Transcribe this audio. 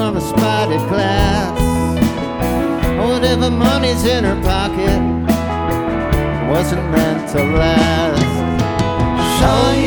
from a spotted glass. Whatever money's in her pocket wasn't meant to last. Saw you